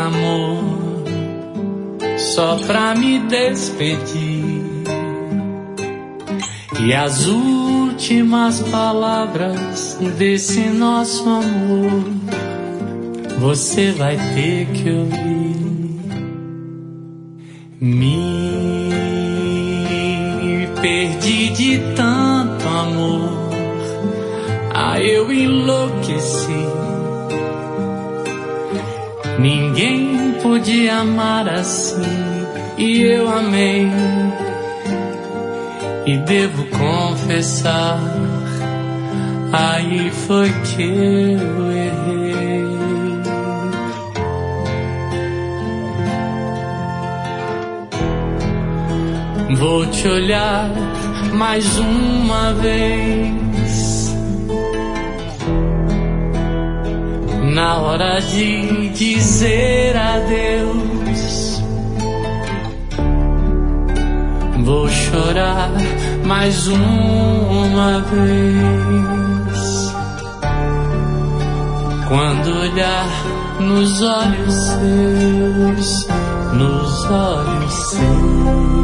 amor, só pra me despedir. E as últimas palavras desse nosso amor você vai ter que ouvir. Me perdi de tanto amor, eu enlouqueci. Ninguém podia amar assim, e eu amei. E devo confessar, aí foi que eu errei. Vou te olhar mais uma vez, na hora de dizer adeus. Vou chorar mais uma vez, quando olhar nos olhos seus, nos olhos seus.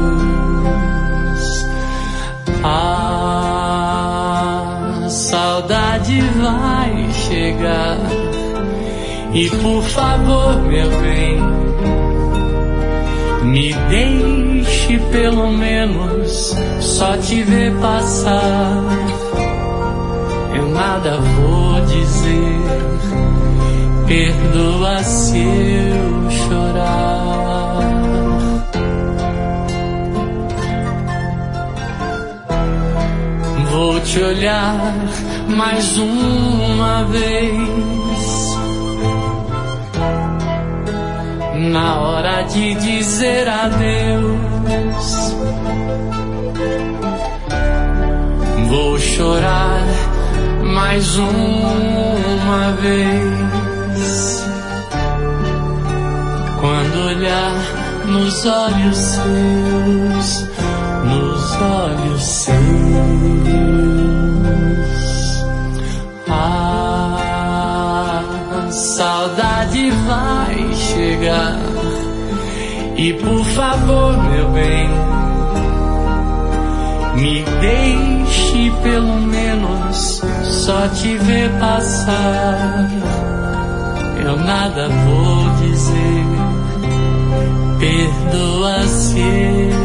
A saudade vai chegar, e por favor, meu bem, me deixe pelo menos só te ver passar. Eu nada vou dizer, perdoa se eu chorar. Vou te olhar mais uma vez, na hora de dizer adeus. Vou chorar mais uma vez, quando olhar nos olhos seus, nos olhos seus. A saudade vai chegar, e por favor, meu bem, me deixe pelo menos só te ver passar. Eu nada vou dizer, perdoa se